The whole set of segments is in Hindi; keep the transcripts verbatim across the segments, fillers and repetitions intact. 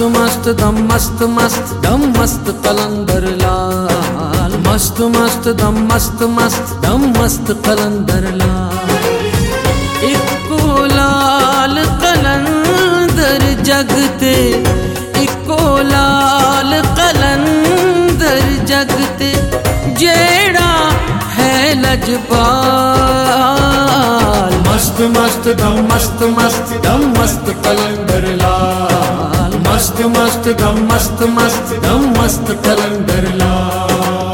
मस्त दम मस्त मस्त दम मस्त कलंदर लाल, मस्त मस्त दम मस्त मस्त दम मस्त कलंदर लाल। इको लाल कलंदर जगते, इको लाल कलंदर जगते, जेड़ा है लजपाल। मस्त मस्त दम मस्त मस्त दम मस्त कलंदर लाल, मस्त मस्त दम मस्त मस्त दम मस्त कलंदर लाल।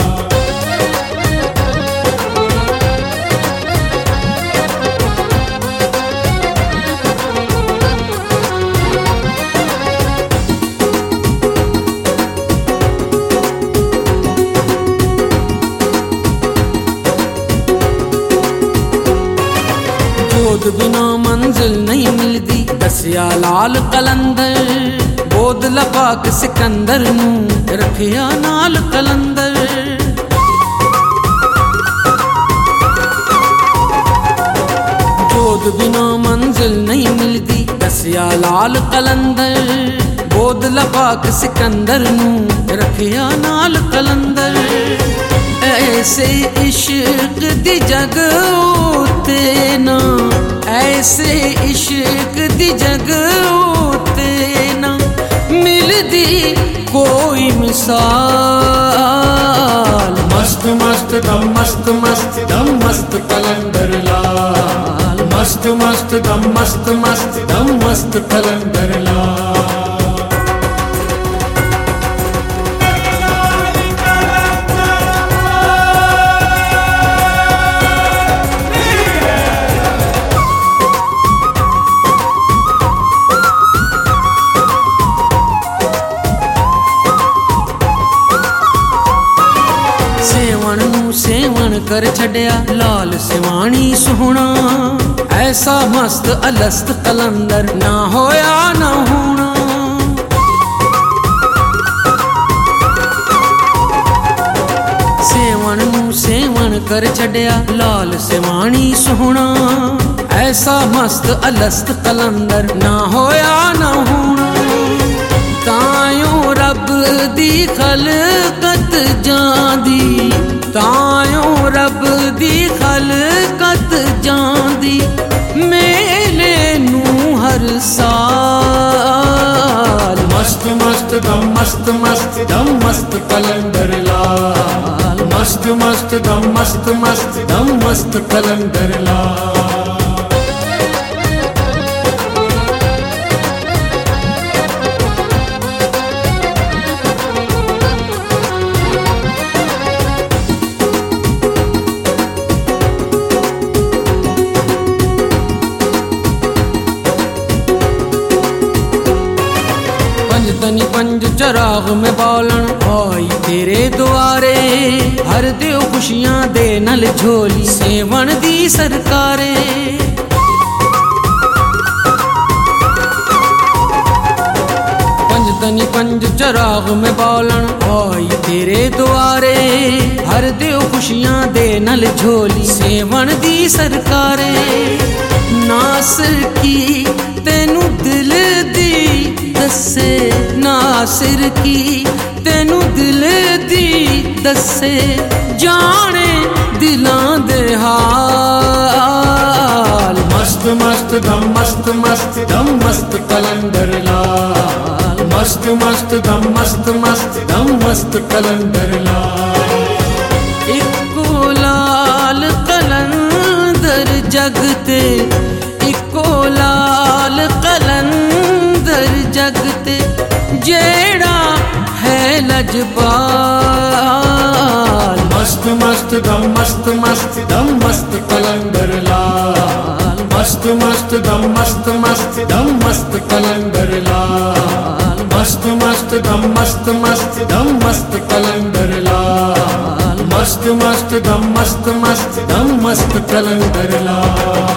बोध बिना मंजिल नहीं मिलती, दसिया लाल कलंदर, बोध लपाक सिकंदर नू रखिया नाल कलंदर। बोध बिना मंजिल नहीं मिलती, दसिया लाल कलंदर, बोध लपाक सिकंदर नू रखिया नाल कलंदर। ऐसे इश्क दी जग होते ना, ऐसे इश्क दी जग होते ना, मिलदी कोई मिसाल। मस्त मस्त दम मस्त मस्त दम मस्त कलंदर लाल, मस्त मस्त दम मस्त मस्त दम मस्त कलंदर लाल। सेवण नू सेवण कर छड़िया लाल सिवाणी सोहना, ऐसा मस्त अलस्त कलंदर ना होया ना होना। सेवण नू सेवण कर छड़िया लाल सिवाणी सोहना, ऐसा मस्त अलस्त कलंदर ना होया ना होना। तायों रब दी खलकत जांदी, तायों रब दी खलकत जांदी, मेले नू हर साल। मस्त मस्त दम मस्त मस्त दम मस्त कलंदर लाल, मस्त मस्त दम मस्त मस्त दम मस्त कलंदर लाल। पंजतनी पंज चराग में बालन आई तेरे द्वारे, हर दियो खुशियां दे नल झोली सेवण दी सरकारे। पंजतनी पंज चराग में बालन आई तेरे द्वारे, हर दियो खुशियां दे नल झोली सेवण दी सरकारे। नासिर की तेनू दिल दी दसे, नासिर की तेनू दिल दी दसे, जाने दिलां दे हाल। मस्त मस्त दम मस्त मस्त दम मस्त कलंदर लाल, मस्त मस्त दम मस्त मस्त दम मस्त कलंदर लाल। इको लाल कलंदर जगते, इको लाल कलंदर जगते, जेड़ा है लजपाल। मस्त मस्त दम मस्त मस्त दम मस्त कलंदर लाल, मस्त मस्त दम मस्त मस्त दम मस्त कलंदर लाल, मस्त मस्त दम मस्त मस्त दम मस्त कलंदर लाल, मस्त मस्त दम मस्त मस्त दम मस्त कलंदर लाल।